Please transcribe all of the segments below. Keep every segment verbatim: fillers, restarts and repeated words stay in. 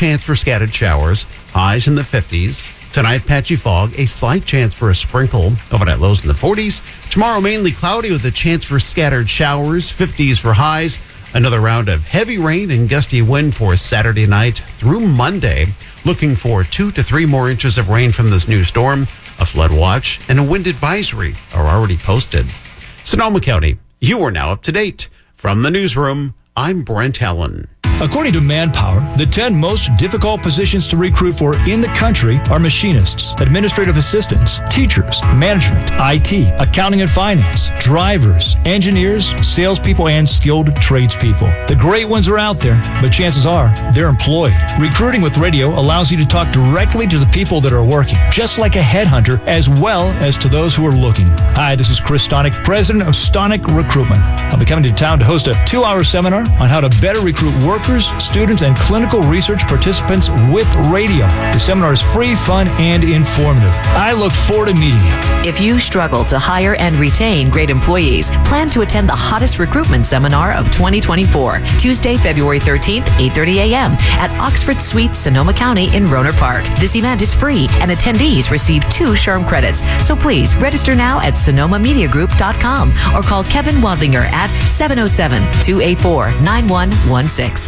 chance for scattered showers, highs in the fifties. Tonight, patchy fog, a slight chance for a sprinkle, overnight lows in the forties. Tomorrow, mainly cloudy with a chance for scattered showers, fifties for highs. Another round of heavy rain and gusty wind for Saturday night through Monday. Looking for two to three more inches of rain from this new storm. A flood watch and a wind advisory are already posted. Sonoma County, you are now up to date. From the newsroom, I'm Brent Allen. According to Manpower, the ten most difficult positions to recruit for in the country are machinists, administrative assistants, teachers, management, I T, accounting and finance, drivers, engineers, salespeople, and skilled tradespeople. The great ones are out there, but chances are they're employed. Recruiting with radio allows you to talk directly to the people that are working, just like a headhunter, as well as to those who are looking. Hi, this is Chris Stonick, president of Stonick Recruitment. I'll be coming to town to host a two-hour seminar on how to better recruit workers, students, and clinical research participants with radio. The seminar is free, fun, and informative. I look forward to meeting you. If you struggle to hire and retain great employees, plan to attend the hottest recruitment seminar of twenty twenty-four, Tuesday, February thirteenth, eight thirty a.m. at Oxford Suites, Sonoma County in Rohnert Park. This event is free, and attendees receive two SHRM credits. So please register now at sonoma media group dot com or call Kevin Wadlinger at seven oh seven, two eight four, nine one one six.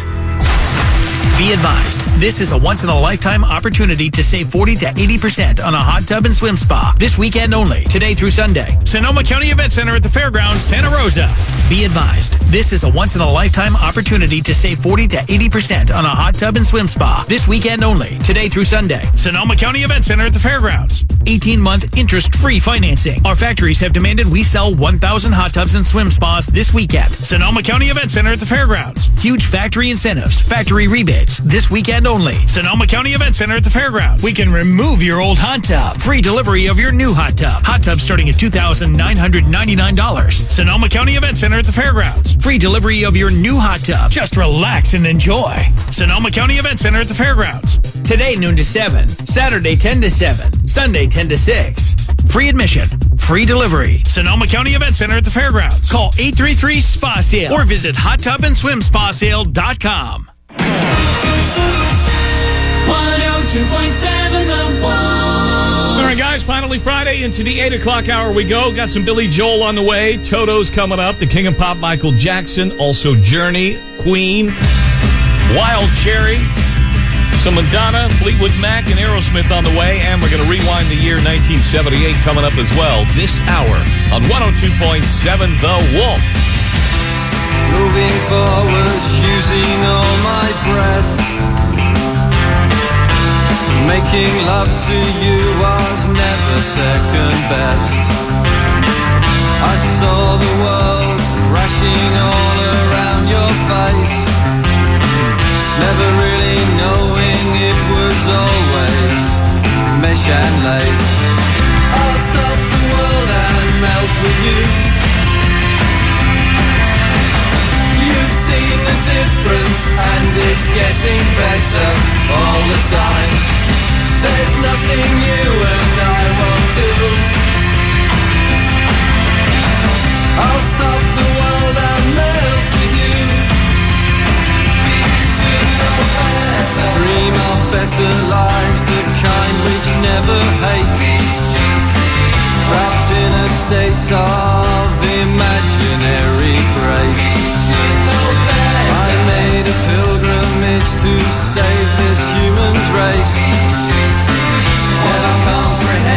Be advised, this is a once-in-a-lifetime opportunity to save forty to eighty percent on a hot tub and swim spa. This weekend only, today through Sunday. Sonoma County Event Center at the Fairgrounds, Santa Rosa. Be advised, this is a once-in-a-lifetime opportunity to save forty to eighty percent on a hot tub and swim spa. This weekend only, today through Sunday. Sonoma County Event Center at the Fairgrounds. eighteen-month interest-free financing. Our factories have demanded we sell one thousand hot tubs and swim spas this weekend. Sonoma County Event Center at the Fairgrounds. Huge factory incentives, factory rebates. This weekend only. Sonoma County Event Center at the Fairgrounds. We can remove your old hot tub. Free delivery of your new hot tub. Hot tub starting at two thousand nine hundred ninety-nine dollars. Sonoma County Event Center at the Fairgrounds. Free delivery of your new hot tub. Just relax and enjoy. Sonoma County Event Center at the Fairgrounds. Today noon to seven. Saturday ten to seven. Sunday ten to six. Free admission. Free delivery. Sonoma County Event Center at the Fairgrounds. Call eight three three, S P A SALE or visit hot tub and swim spa sale dot com. one oh two point seven The Wolf. All right, guys, finally Friday into the eight o'clock hour we go. Got some Billy Joel on the way. Toto's coming up. The King of Pop, Michael Jackson. Also Journey, Queen, Wild Cherry. Some Madonna, Fleetwood Mac, and Aerosmith on the way. And we're going to rewind the year nineteen seventy-eight coming up as well this hour on one oh two point seven The Wolf. Moving forward, using all my breath. Making love to you was never second best. I saw the world crashing all around your face, never really knowing it was always mesh and lace. I'll stop the world and melt with you. You've seen the difference and it's getting better all the time. There's nothing you and I won't do. I'll stop the world and melt with you. We should know better. Dream of better lives, the kind which never hate. We should see. Trapped in a state of imaginary grace. We should know better. I made a pilgrimage to save this human race. We should see. Never comprehend.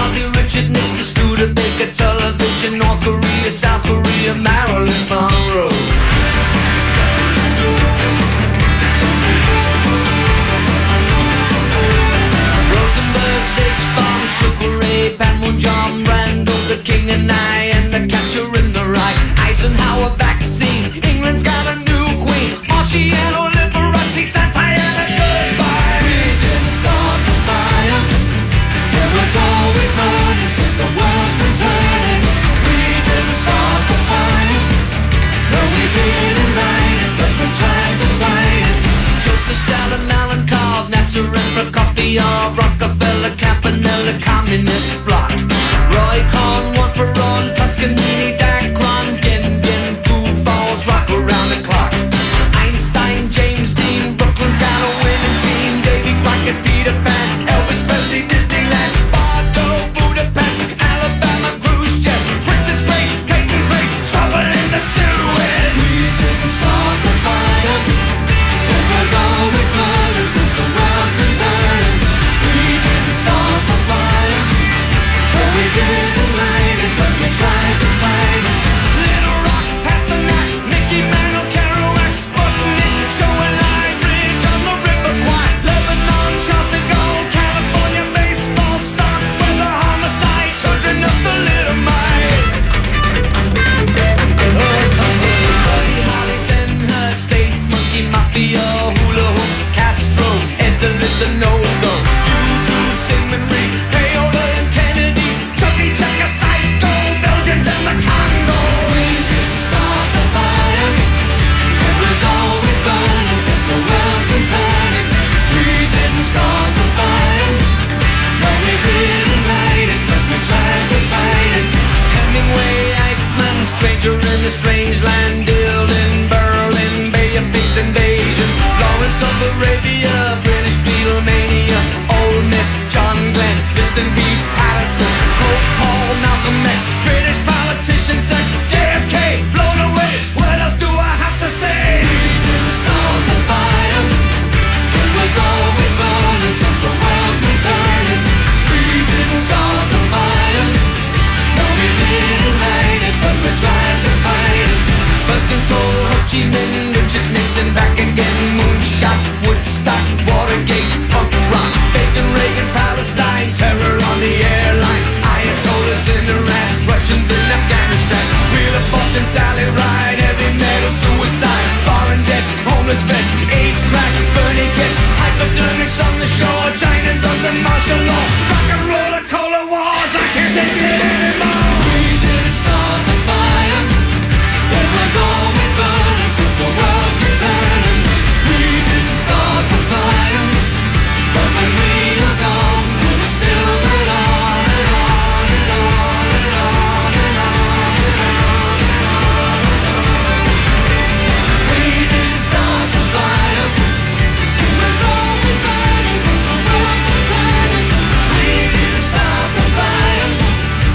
Monty, Richard Nixon, Studebaker, television, North Korea, South Korea, Marilyn Monroe. Rosenberg's H-bomb, Sugar Ray, Panmunjom, Randall, the King and I, and the Catcher in the Rye. Eisenhower vaccine, England's got a new queen. Marciano, Liberace, Santayana, goodbye. We didn't start the fire. It was always burning since the world's been turning. We didn't start the fire. No, we didn't light it, but we tried to fight it. Joseph Stalin, Malenkov, Nasser and Prokofiev, Rockefeller, Campanella, Communist Bloc. Roy Cohn, one Perón, Toscanini, Dacron, Gendon, Food Falls, rock around the clock. Einstein, James Dean, Brooklyn's got a winning team. Davy Crockett, Peter Pan, Elvis Presley, Disneyland, Bordeaux, Budapest, Alabama, Khrushchev, Princess Grace, Peyton Place, trouble in the Suez. We didn't start the fire. It was always burning since the world's been turning. We didn't start the fire. No, we didn't light it, but we tried to fight it. Little Rock, Pasternak, Mickey Mantle, Kerouac, Sputnik, Show and Line, Bridge on the River Kwai, Lebanon, Charles de Gaulle, California, baseball, stock, weather, homicide, children of the little mite. Oh, oh, oh, Buddy Holly, Ben Hur, Space Monkey, Mafia, Hula Hoops, Castro, Edsel is a no-go. You two, Sigmund Reed, Payola and Kennedy, Chucky Checker, Psycho, Belgians and the Congo. We didn't start the fire. It was always burning since the world's been turning. We didn't start the fire. No, we didn't light it, but we tried to fight it. Hemingway, Eichmann, Stranger in the Strange Land, Dylan, Berlin, Bay of Pigs invasion, Lawrence of Arabia, British Beatlemania, Ole Miss, John Glenn, Distant Beats, Patterson, Pope Paul, Malcolm X, British politician, sex, J F K, blown away. What else do I have to say? We didn't start the fire. It was always burning since the world's been turning. We didn't start the fire. No, we didn't light it, but we tried to fight it. Birth control, Ho Chi Minh, Richard Nixon, back again, moonshot, Woodstock, Watergate, punk rock, Bacon, Reagan, Palestine, terror on the airline, Ayatollahs in Iran, Russians in Afghanistan, Wheel of Fortune, Sally Ride, heavy metal, suicide, foreign debts, homeless vets, AIDS crack, Bernie gets, hypodermics on the shore, China's under martial law, rock and roll, cola wars, I can't take it anymore. We didn't start the fire. It was always burning since the world's been turning. We didn't start the fire, but when we were gone, it was still burn on and on and on and on and on and on and on and on. We didn't start the fire. It was always burning since the world's been turning. We didn't start the fire.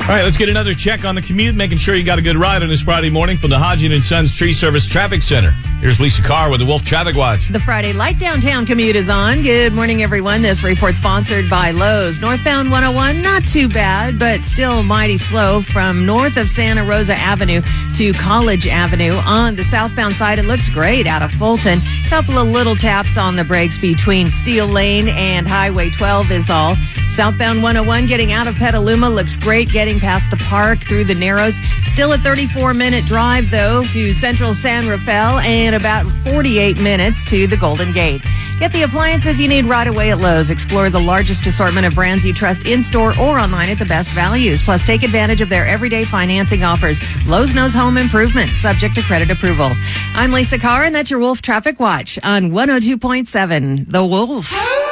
All right, let's get another check on the commute, making sure you got a good ride on this Friday morning from the Hodgin and Sons Tree Service Traffic Center. Here's Lisa Carr with the Wolf Traffic Watch. The Friday Light Downtown commute is on. Good morning, everyone. This report sponsored by Lowe's. Northbound one oh one, not too bad, but still mighty slow from north of Santa Rosa Avenue to College Avenue. On the southbound side, it looks great out of Fulton. Couple of little taps on the brakes between Steel Lane and Highway twelve is all. Southbound one oh one getting out of Petaluma looks great, getting past the park through the Narrows. Still a thirty-four minute drive, though, to Central San Rafael and about forty-eight minutes to the Golden Gate. Get the appliances you need right away at Lowe's. Explore the largest assortment of brands you trust in-store or online at the best values. Plus, take advantage of their everyday financing offers. Lowe's knows home improvement, subject to credit approval. I'm Lisa Carr, and that's your Wolf Traffic Watch on one oh two point seven The Wolf.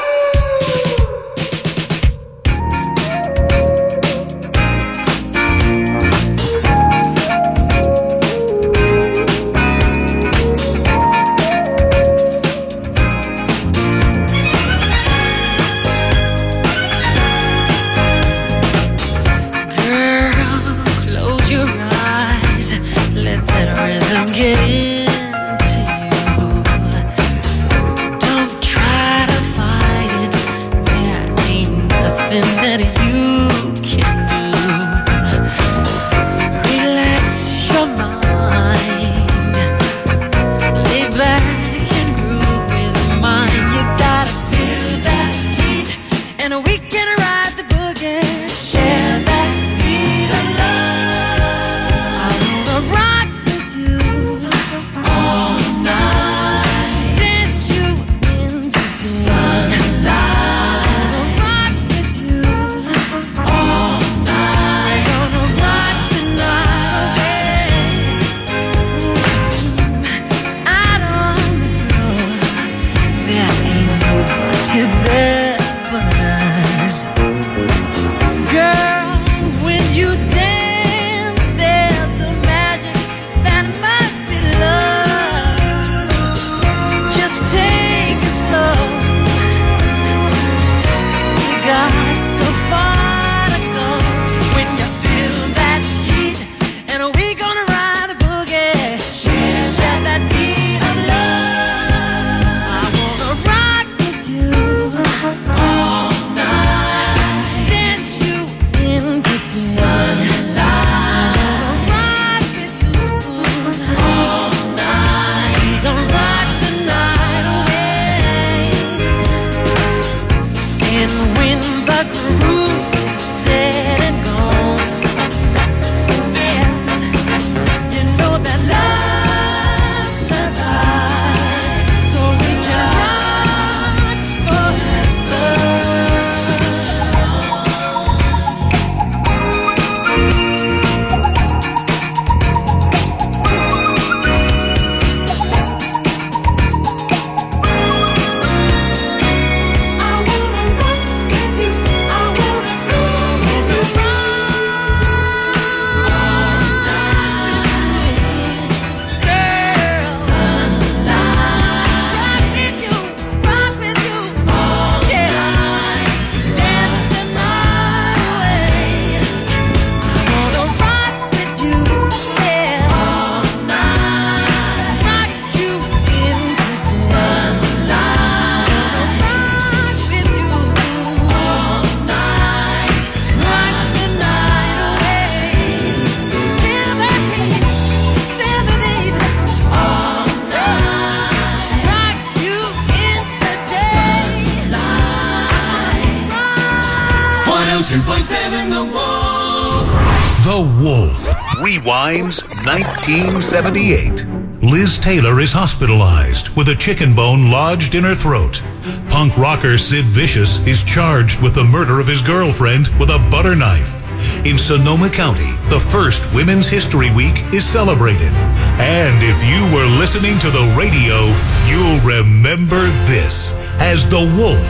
two point seven The Wolf. The Wolf rewinds nineteen seventy-eight. Liz Taylor is hospitalized with a chicken bone lodged in her throat. Punk rocker Sid Vicious is charged with the murder of his girlfriend with a butter knife. In Sonoma County, the first Women's History Week is celebrated. And if you were listening to the radio, you'll remember this as The Wolf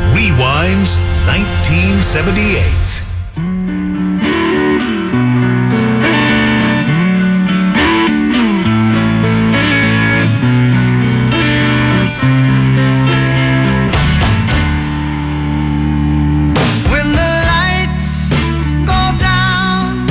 rewinds nineteen seventy-eight. When the lights go down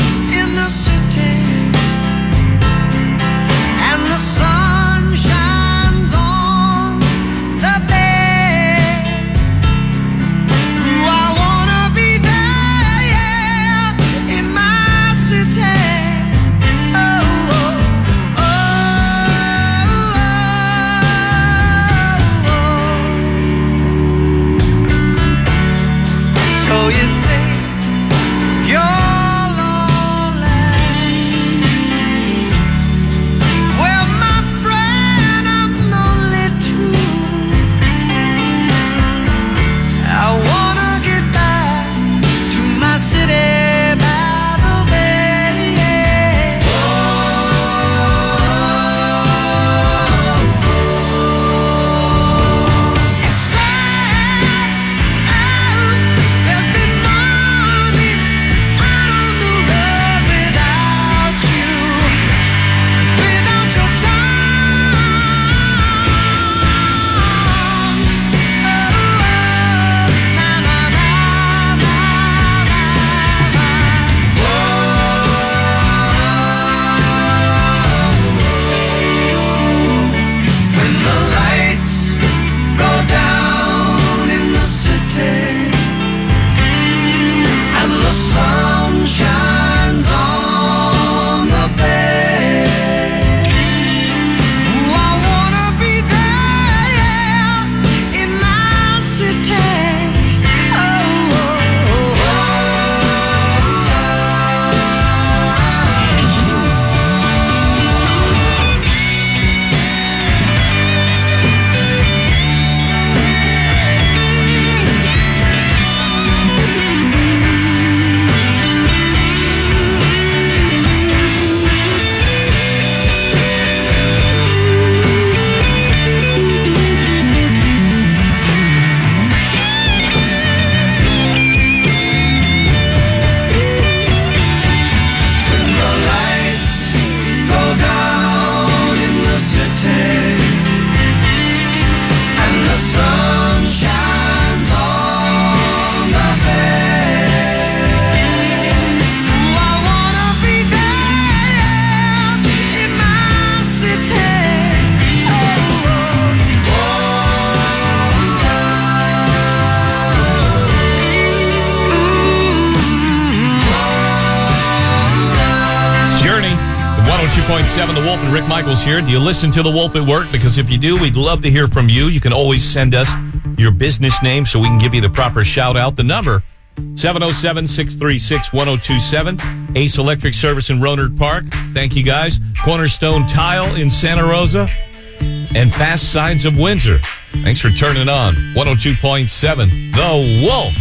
two point seven The Wolf and Rick Michaels here. Do you listen to The Wolf at work? Because if you do, we'd love to hear from you. You can always send us your business name so we can give you the proper shout out. The number, seven oh seven, six three six, one oh two seven. Ace Electric Service in Rohnert Park. Thank you, guys. Cornerstone Tile in Santa Rosa. And Fast Signs of Windsor. Thanks for turning on one oh two point seven The Wolf.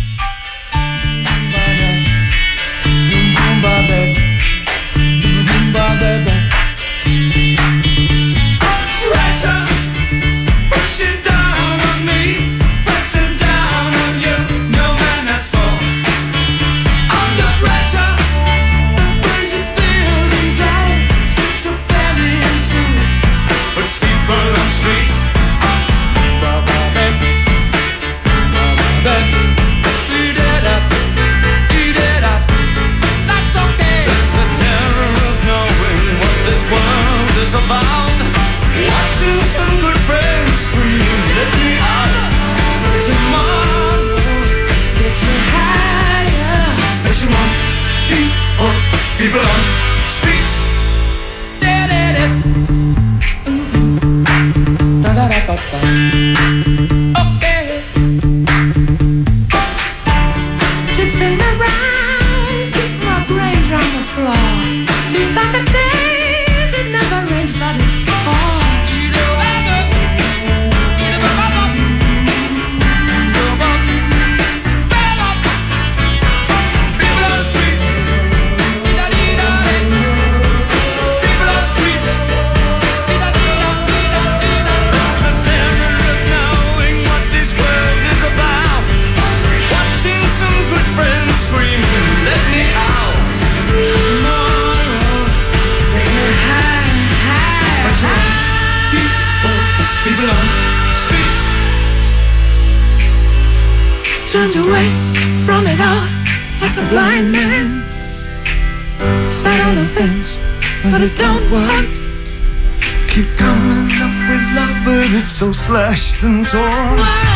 People on streets. Da, da, da. Da, da, da, da, da. Okay. Tipping around, keep my brains on the floor. These are the days it never rains, but it falls. Turned away from it all like a blind man. Sat on the fence, but it don't work. Keep coming up with love, but it's so slashed and torn. Why?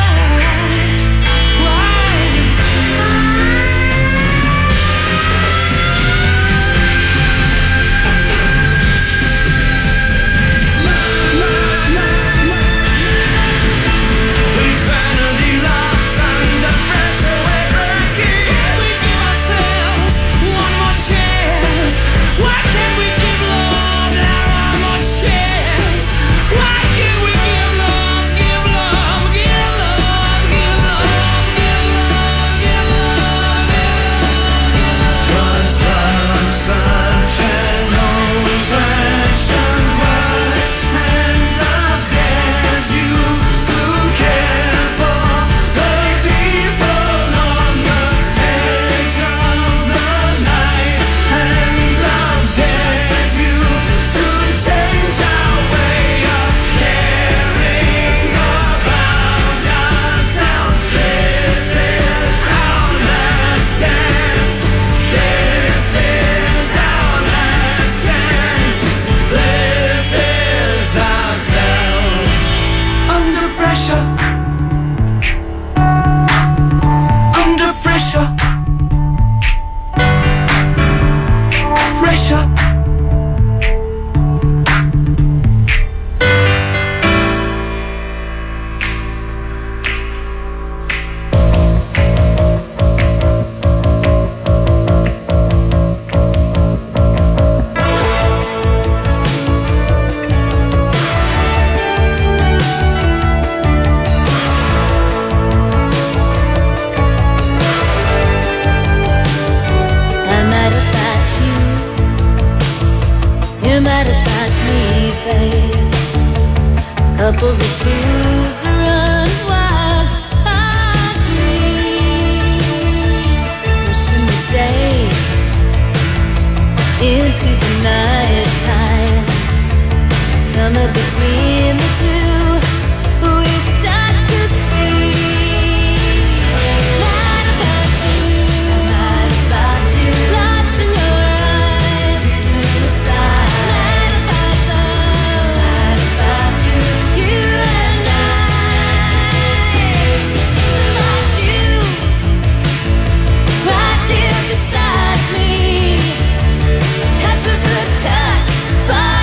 Beside me, touch us the touch.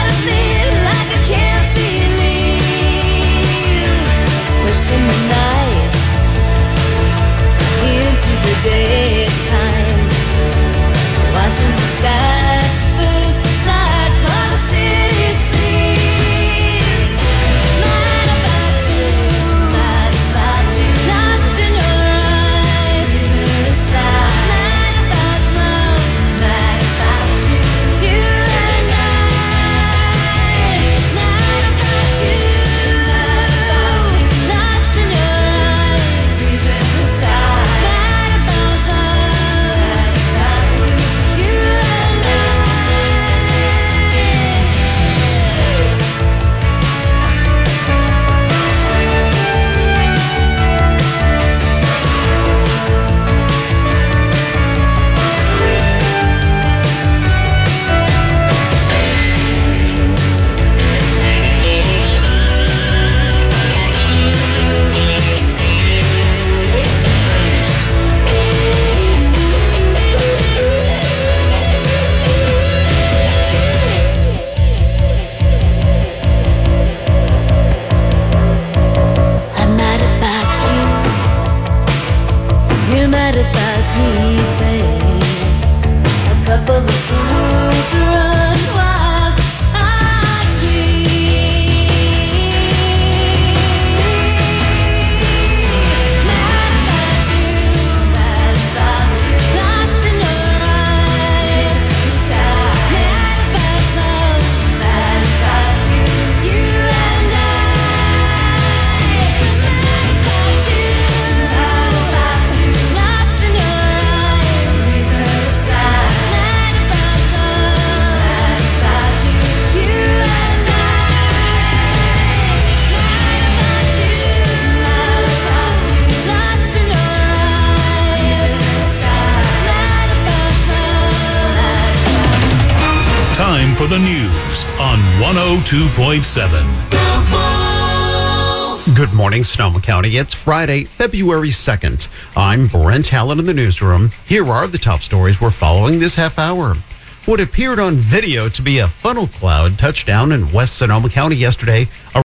for the news on one oh two point seven. Good morning, Sonoma County. It's Friday, February second. I'm Brent Hallen in the newsroom. Here are the top stories we're following this half hour. What appeared on video to be a funnel cloud touched down in West Sonoma County yesterday.